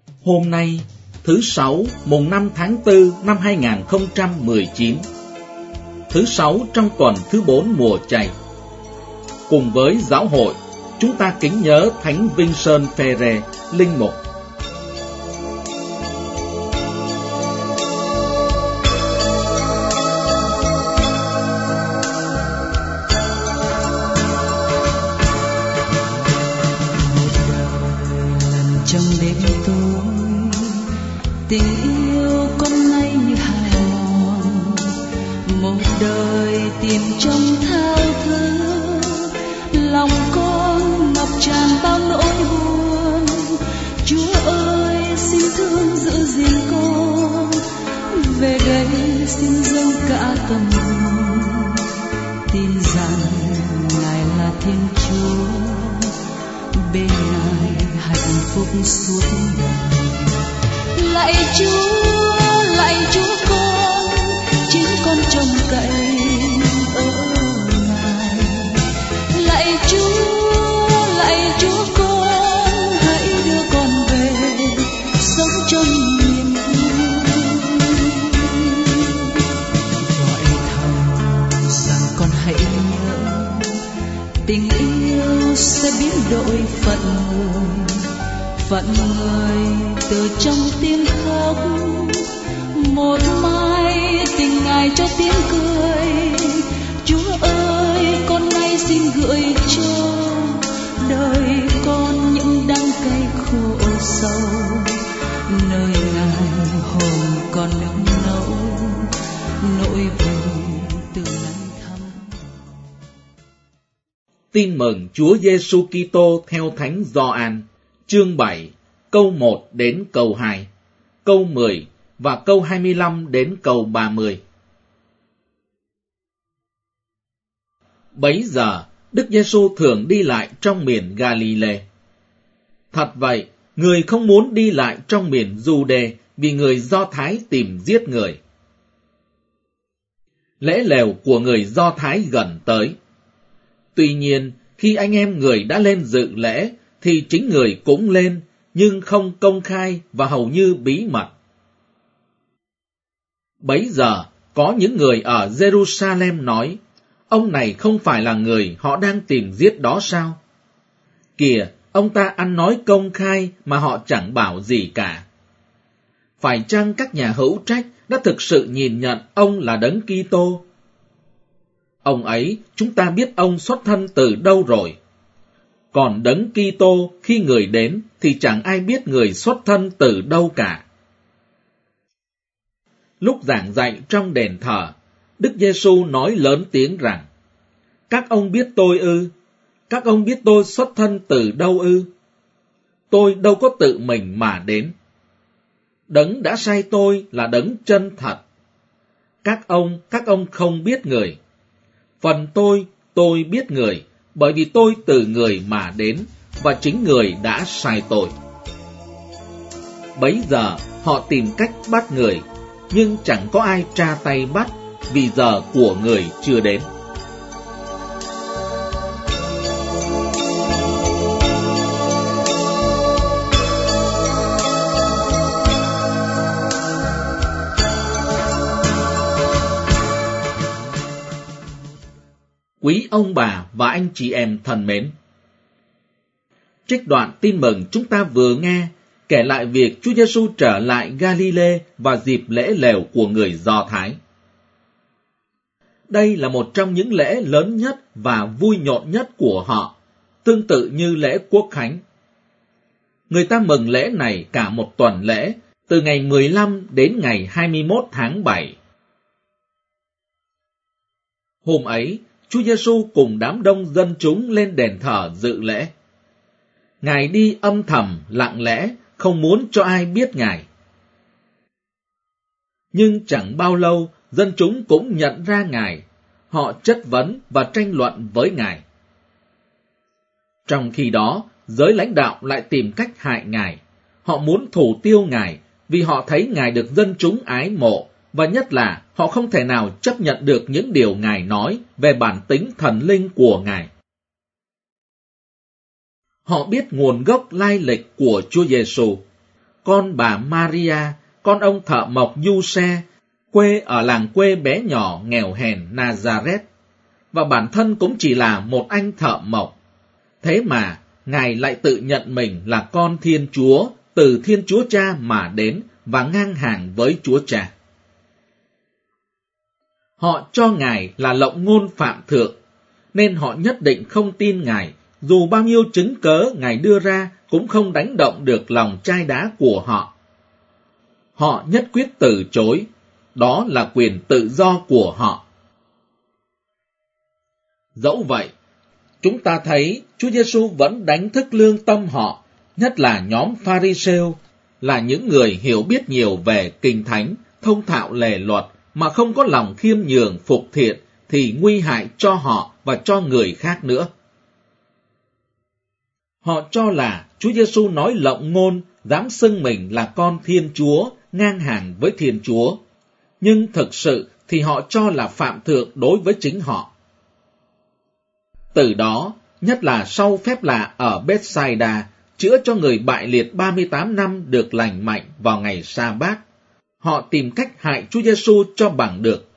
Hôm nay, thứ Sáu, mùng 5 tháng 4 năm 2019, thứ Sáu trong tuần thứ 4 mùa Chay. Cùng với giáo hội, chúng ta kính nhớ Thánh Vincent Ferrer, linh mục. Trong đêm tối, tình yêu con nay như hài mòn. Một đời tìm trong thao thức, lòng con ngập tràn bao nỗi buồn. Chúa ơi, xin thương giữ gìn con, về đây xin dâng cả tâm hồn. Tin rằng Ngài là Thiên Chúa, bên Ngài hạnh phúc suốt đời. Lạy Chúa con, chính con trông cậy ở Ngài. Lạy Chúa con, hãy đưa con về sống trong niềm vui. Gọi thầm rằng con hãy nhớ, tình yêu sẽ biến đổi phận người từ trong tiếng khóc. Một mai tình Ngài cho tiếng cười. Chúa ơi, con nay xin gửi cho đời con những đắng cay khổ sâu. Nơi Ngài hồn còn nung nấu nỗi buồn từ năm thăm. Tin mừng Chúa Giêsu Kitô theo Thánh Gioan, chương 7, câu 1 đến câu 2, câu 10 và câu 25 đến câu 30. Bấy giờ, Đức Giêsu thường đi lại trong miền Galile. Thật vậy, người không muốn đi lại trong miền Giu-đê vì người Do Thái tìm giết người. Lễ lều của người Do Thái gần tới. Tuy nhiên, khi anh em người đã lên dự lễ, thì chính người cũng lên, nhưng không công khai và hầu như bí mật. Bấy giờ, có những người ở Jerusalem nói, ông này không phải là người họ đang tìm giết đó sao? Kìa, ông ta ăn nói công khai mà họ chẳng bảo gì cả. Phải chăng các nhà hữu trách đã thực sự nhìn nhận ông là Đấng Kitô? Ông ấy, chúng ta biết ông xuất thân từ đâu rồi. Còn Đấng Kitô khi người đến thì chẳng ai biết người xuất thân từ đâu cả. Lúc giảng dạy trong đền thờ, Đức Giêsu nói lớn tiếng rằng: Các ông biết tôi ư? Các ông biết tôi xuất thân từ đâu ư? Tôi đâu có tự mình mà đến. Đấng đã sai tôi là Đấng chân thật. Các ông không biết người. Phần tôi biết người, bởi vì tôi từ người mà đến, và chính người đã sai tôi. Bấy giờ họ tìm cách bắt người, nhưng chẳng có ai tra tay bắt, vì giờ của người chưa đến. Quý ông bà và anh chị em thân mến, trích đoạn tin mừng chúng ta vừa nghe kể lại việc Chúa Giêsu trở lại Galilee vào dịp lễ lều của người Do Thái. Đây là một trong những lễ lớn nhất và vui nhộn nhất của họ, tương tự như lễ Quốc Khánh. Người ta mừng lễ này cả một tuần lễ, từ ngày 15 đến ngày 21 tháng 7. Hôm ấy, Chúa Giêsu cùng đám đông dân chúng lên đền thờ dự lễ. Ngài đi âm thầm, lặng lẽ, không muốn cho ai biết Ngài. Nhưng chẳng bao lâu, dân chúng cũng nhận ra Ngài. Họ chất vấn và tranh luận với Ngài. Trong khi đó, giới lãnh đạo lại tìm cách hại Ngài. Họ muốn thủ tiêu Ngài vì họ thấy Ngài được dân chúng ái mộ, và nhất là họ không thể nào chấp nhận được những điều Ngài nói về bản tính thần linh của Ngài. Họ biết nguồn gốc lai lịch của Chúa Giêsu. con bà Maria, con ông thợ mộc Giuse, quê ở làng quê bé nhỏ nghèo hèn Nazareth, và bản thân cũng chỉ là một anh thợ mộc. Thế mà, Ngài lại tự nhận mình là con Thiên Chúa, từ Thiên Chúa Cha mà đến và ngang hàng với Chúa Cha. Họ cho Ngài là lộng ngôn phạm thượng, nên họ nhất định không tin Ngài, dù bao nhiêu chứng cớ Ngài đưa ra cũng không đánh động được lòng chai đá của họ. Họ nhất quyết từ chối, đó là quyền tự do của họ. Dẫu vậy, chúng ta thấy Chúa Giêsu vẫn đánh thức lương tâm họ, nhất là nhóm Pha-ri-sêu, là những người hiểu biết nhiều về Kinh Thánh, thông thạo lề luật, mà không có lòng khiêm nhường phục thiện, thì nguy hại cho họ và cho người khác nữa. Họ cho là Chúa Giêsu nói lộng ngôn, dám xưng mình là con Thiên Chúa, ngang hàng với Thiên Chúa. Nhưng thực sự thì họ cho là phạm thượng đối với chính họ. Từ đó, nhất là sau phép lạ ở Bethsaida, chữa cho người bại liệt 38 năm được lành mạnh vào ngày Sa-bát, họ tìm cách hại Chúa Giêsu cho bằng được.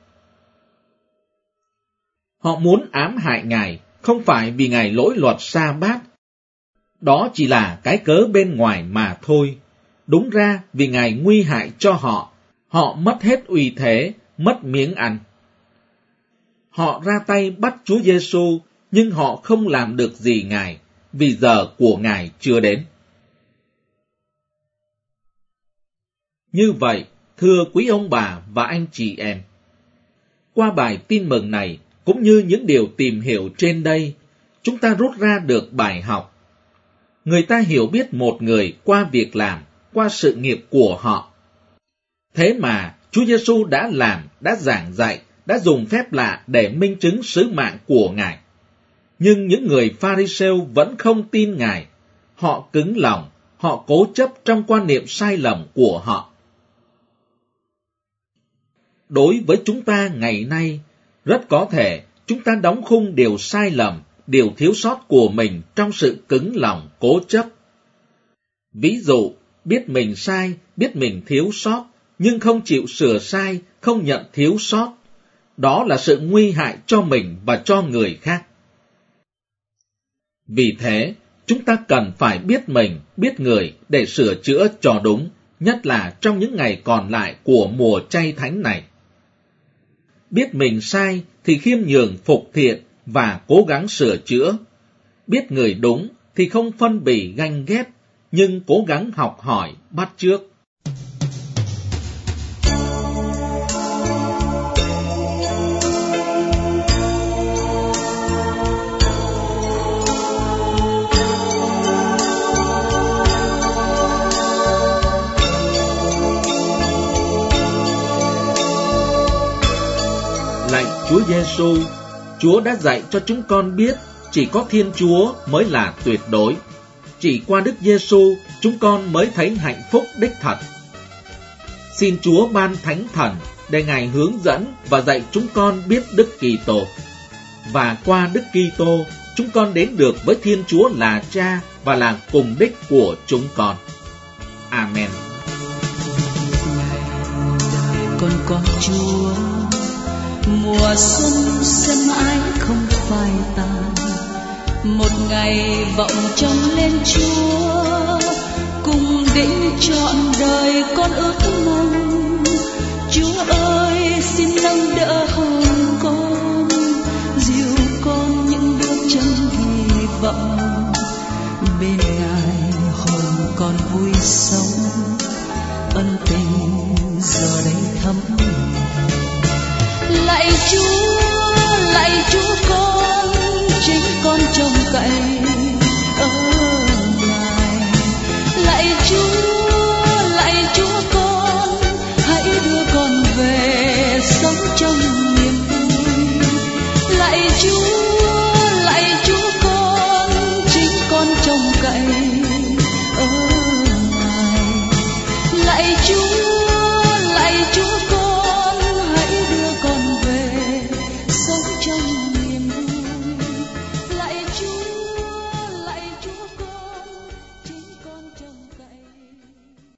Họ muốn ám hại Ngài, không phải vì Ngài lỗi luật Sa-bát. Đó chỉ là cái cớ bên ngoài mà thôi. Đúng ra vì Ngài nguy hại cho họ, họ mất hết uy thế, mất miếng ăn. Họ ra tay bắt Chúa Giêsu, nhưng họ không làm được gì Ngài, vì giờ của Ngài chưa đến. Như vậy, thưa quý ông bà và anh chị em, qua bài tin mừng này, cũng như những điều tìm hiểu trên đây, chúng ta rút ra được bài học. Người ta hiểu biết một người qua việc làm, qua sự nghiệp của họ. Thế mà, Chúa Giêsu đã làm, đã giảng dạy, đã dùng phép lạ để minh chứng sứ mạng của Ngài. Nhưng những người Pha-ri-sêu vẫn không tin Ngài. Họ cứng lòng, họ cố chấp trong quan niệm sai lầm của họ. Đối với chúng ta ngày nay, rất có thể chúng ta đóng khung điều sai lầm, điều thiếu sót của mình trong sự cứng lòng, cố chấp. Ví dụ, biết mình sai, biết mình thiếu sót, nhưng không chịu sửa sai, không nhận thiếu sót. Đó là sự nguy hại cho mình và cho người khác. Vì thế, chúng ta cần phải biết mình, biết người để sửa chữa cho đúng, nhất là trong những ngày còn lại của mùa chay thánh này. Biết mình sai thì khiêm nhường phục thiện và cố gắng sửa chữa. Biết người đúng thì không phân bì ganh ghét, nhưng cố gắng học hỏi, bắt chước. Lạy Chúa Giêsu, Chúa đã dạy cho chúng con biết chỉ có Thiên Chúa mới là tuyệt đối. Chỉ qua Đức Giêsu chúng con mới thấy hạnh phúc đích thật. Xin Chúa ban Thánh Thần để Ngài hướng dẫn và dạy chúng con biết Đức Kitô. Và qua Đức Kitô, chúng con đến được với Thiên Chúa là Cha và là cùng đích của chúng con. Amen. Con Chúa, mùa xuân sẽ mãi không phai tàn. Một ngày vọng trông lên Chúa, cùng định trọn đời con ước mong. Chúa ơi, xin nâng đỡ hồn con, dìu con những bước chân hy vọng. Bên Ngài hồn con vui sống, ân tình giờ đây thắm. Lạy Chúa con, chính con trông cậy ở Ngài. Lạy Chúa con, hãy đưa con về sống trong niềm vui. Lạy Chúa con, chính con trông cậy ở Ngài. Lạy Chúa